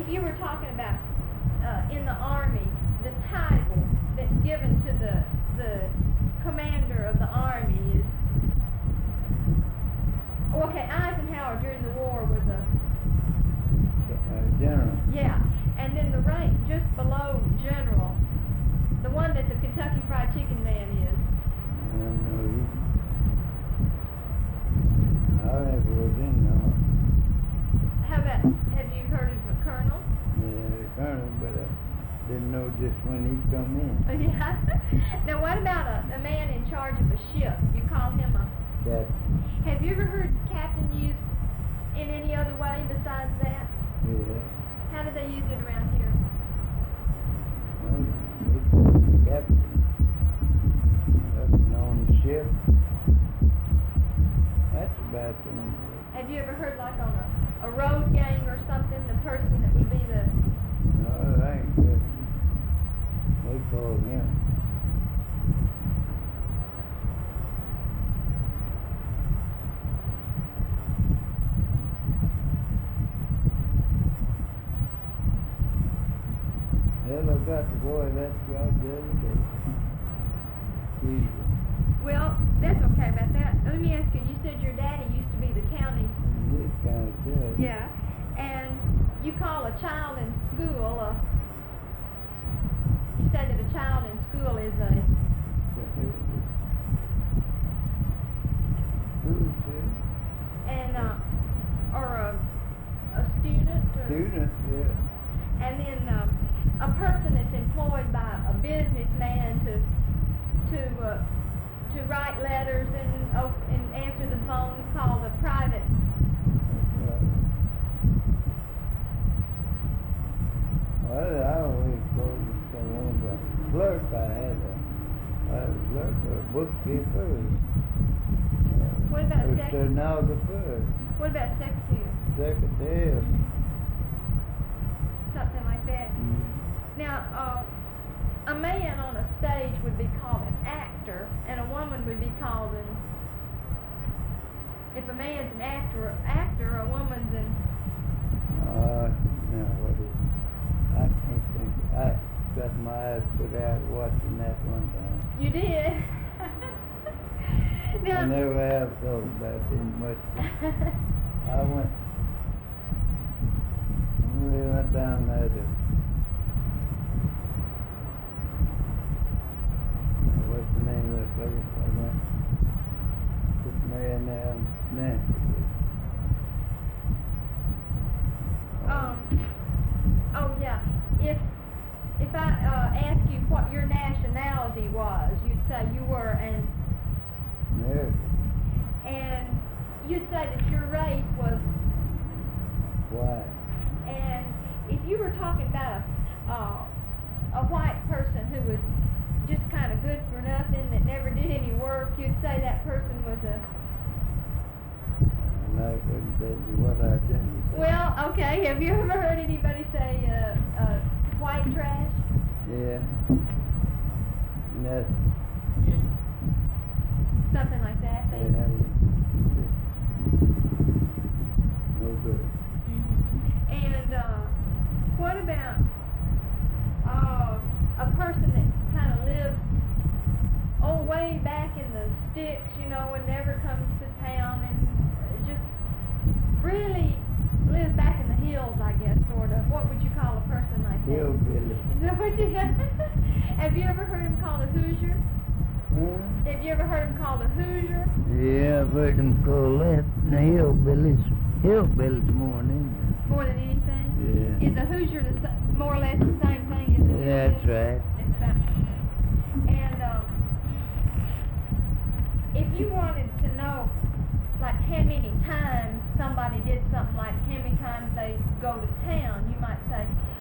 you were talking about in the Army, the title that's given to the commander of the Army is, okay, Eisenhower during the war was a general. yeah, and then the rank just below general, the one that the Kentucky Fried Chicken man is. I don't know. I never was in there. How about, have you heard of a colonel? Yeah, the colonel, but I didn't know just when he come in. Yeah. Now what about a man in charge of a ship? You call him a... Captain. Have you ever heard captain used in any other way besides that? Yeah. How do they use it around here? Well, it's captain. Up on the ship. That's about the one. Have you ever heard like on a road gang or something, the person that would be the... No, I ain't good. They call him. Hell, I got the boy that job the other day. Well, that's okay about that. Let me ask you, you said your daddy used to be the county... He's kind of good. Yeah. And you call a child in school you say that a child in school is a... And, or a student? Or, Student, yeah. and then a person that's employed by a businessman to write letters and answer the phone called a private. Well, I always told someone about clerk. I had a clerk or a bookkeeper. What about or secretary? stenographer, What about secretary? secretary. Something like that. Mm-hmm. Now, a man on a stage would be called an actor, and a woman would be called an... If a man's an actor, a woman's an... Now what is it? I can't think. I got my eyes put out watching that one time. You did? I Now, never have thought about it much. I really went down there to what's the name of that place? I went took Mary now Nancy. oh yeah, if I ask you what your nationality was, you'd say you were an... American. And you'd say that your race was... Why? And if you were talking about a white person who was just kind of good for nothing, that never did any work, you'd say that person was a... And I couldn't tell you what I didn't say. Well, okay, have you ever heard anybody say white trash? Yeah. Nothing. Something like that. Yeah. No good. And what about a person that kind of lives way back in the sticks, you know, and never comes to town, and just really lives back in the hills, I guess, sort of. What would you call a person like that? Hillbilly. Is that what you have you ever heard him called a Hoosier? Huh? Have you ever heard him called a Hoosier? Yeah, I've heard them call that. The hillbillies. Hillbillies more than anything. More than anything? Yeah. Is a Hoosier more or less the same thing as a Yeah, that's right. It's about, and if you wanted to know, like, how many times somebody did something, like how many times they go to town, you might say,